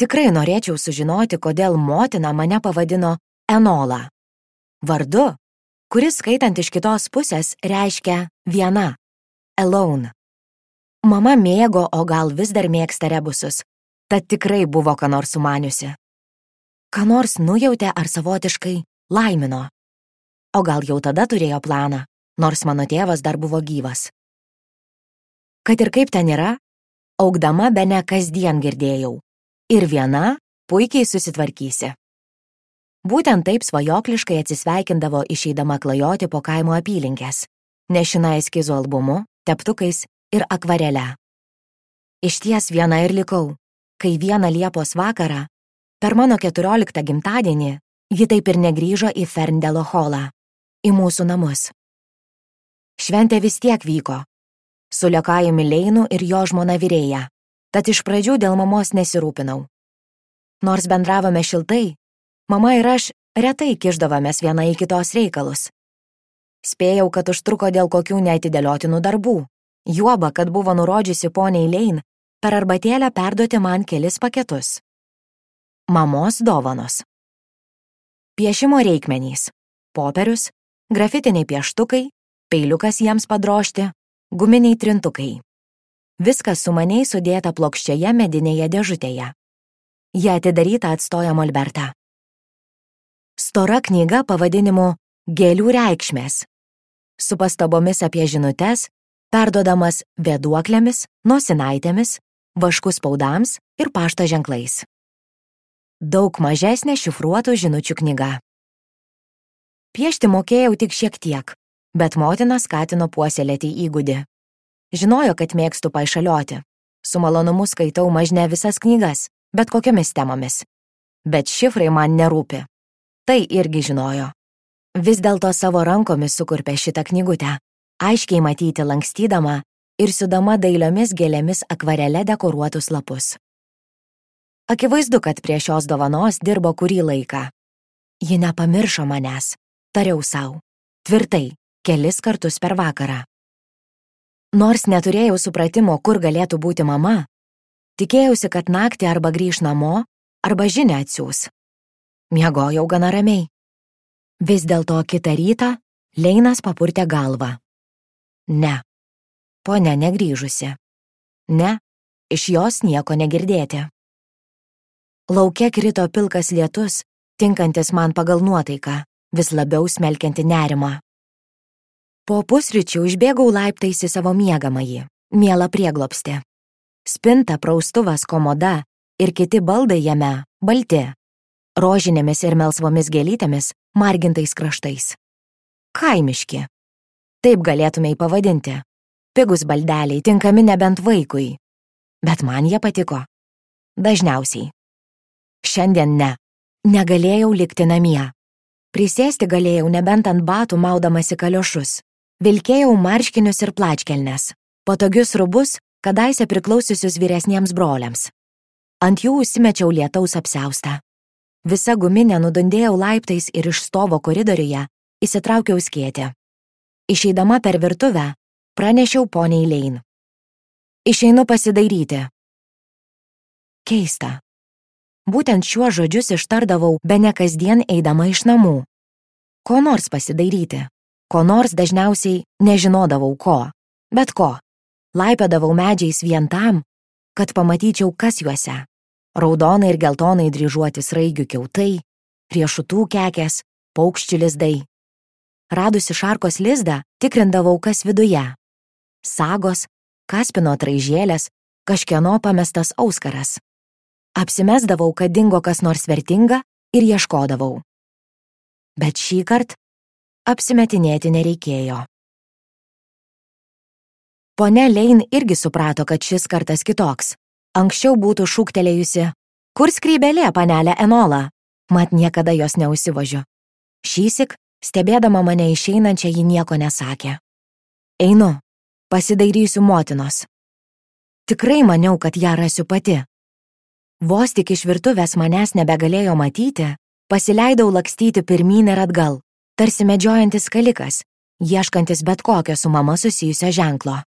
Tikrai norėčiau sužinoti, kodėl motina mane pavadino Enola. Vardu, kuris skaitant iš kitos pusės reiškia viena. Alone. Mama mėgo, o gal vis dar mėgsta rebusus, tad tikrai buvo ką nors sumaniusi. Ką nors nujautė ar savotiškai laimino. O gal jau tada turėjo planą, nors mano tėvas dar buvo gyvas. Kad ir kaip ten yra, augdama bene kasdien girdėjau. Ir viena puikiai susitvarkysi. Būtent taip svajokliškai atsisveikindavo išeidama klajoti po kaimo apylinkės, nešina eskizų albumu, teptukais ir akvarele. Išties viena ir likau, kai vieną Liepos vakarą, per mano 14 gimtadienį, ji taip ir negrįžo į Ferndelo holą, į mūsų namus. Šventė vis tiek vyko, su liokajumi Leinu ir jo žmona Virėja, tad iš pradžių dėl mamos nesirūpinau. Nors bendravome šiltai, mama ir aš retai kišdavomės viena į kitos reikalus. Spėjau, kad užtruko dėl kokių neatidėliotinų darbų, juoba, kad buvo nurodžiusi poniai Lein per arbatėlę perduoti man kelis paketus. Mamos dovanos. Piešimo reikmenys, popierius, grafitiniai pieštukai, peiliukas jiems padrožti, guminiai trintukai. Viskas sumaniai sudėta plokščioje medinėje dėžutėje. Jie atidaryta atstoja molbertą. Stora knyga pavadinimu Gėlių reikšmės, su pastabomis apie žinutes, perduodamas vėduoklėmis, nosinaitėmis, vaškų spaudams ir pašto ženklais. Daug mažesnė šifruotų žinučių knyga. Piešti mokėjau tik šiek tiek, bet motina skatino puoselėti įgūdį. Žinojo, kad mėgstu paišalioti. Su malonumu skaitau mažne visas knygas, bet kokiomis temomis. Bet šifrai man nerūpi. Tai irgi žinojo. Vis dėlto savo rankomis sukurpė šitą knygutę, aiškiai matyti lankstydama ir siūdama dailiomis gėlėmis akvarele dekoruotus lapus. Akivaizdu, kad prie šios dovanos dirbo kurį laiką. Ji nepamiršo manęs, tariau sau, tvirtai, kelis kartus per vakarą. Nors neturėjau supratimo, kur galėtų būti mama, tikėjausi, kad naktį arba grįš namo, arba žinią atsiųs. Miegojau gana ramiai. Vis dėlto kitą rytą Leinas papurtė galvą. Ne, ponia negrįžusi. Ne, iš jos nieko negirdėti. Lauke krito pilkas lietus, tinkantis man pagal nuotaiką, vis labiau smelkianti nerimą. Po pusryčių užbėgau laiptais į savo miegamąjį, mielą prieglobstį. Spinta, praustuvas, komoda ir kiti baldai jame balti, rožinėmis ir melsvomis gėlytėmis, margintais kraštais. Kaimiški. Taip galėtumei pavadinti. Pigus baldeliai, tinkami nebent vaikui. Bet man jie patiko. Dažniausiai. Šiandien ne. Negalėjau likti namie. Prisėsti galėjau nebent ant batų maudamasi kaliošus. Vilkėjau marškinius ir plačkelnes, patogius rūbus, kadaise priklausiusius vyresniems broliams. Ant jų užsimečiau lietaus apsiaustą. Visa guminė nudundėjau laiptais ir iš stovo koridoriuje įsitraukiau skėtį. Išeidama per virtuvę, pranešiau poniai Lein. Išeinu pasidairyti. Keista. Būtent šiuos žodžius ištardavau bene kasdien eidama iš namų. Ko nors pasidairyti. Ko nors dažniausiai nežinodavau ko. Bet ko. Laipiodavau medžiais vien tam, kad pamatyčiau, kas juose. Raudonai ir geltonai dryžuoti sraigių kiautai, riešutų kekės, paukščių lizdai. Radusi šarkos lizdą, tikrindavau, kas viduje. Sagos, kaspino traižėlės, kažkieno pamestas auskaras. Apsimesdavau, kad dingo kas nors vertinga ir ieškodavau. Bet šįkart apsimetinėti nereikėjo. Ponia Lein irgi suprato, kad šis kartas kitoks. Anksčiau būtų šūktelėjusi, kur skrybelė, panelė Enola, mat niekada jos neužsivožiu. Šįsyk, stebėdama mane išeinančią, ji nieko nesakė. Einu, pasidairysiu motinos. Tikrai maniau, kad ją rasiu pati. Vos tik iš virtuvės manęs nebegalėjo matyti, pasileidau lakstyti pirmyn ir atgal, tarsi medžiojantis skalikas, ieškantis bet kokio su mama susijusio ženklo.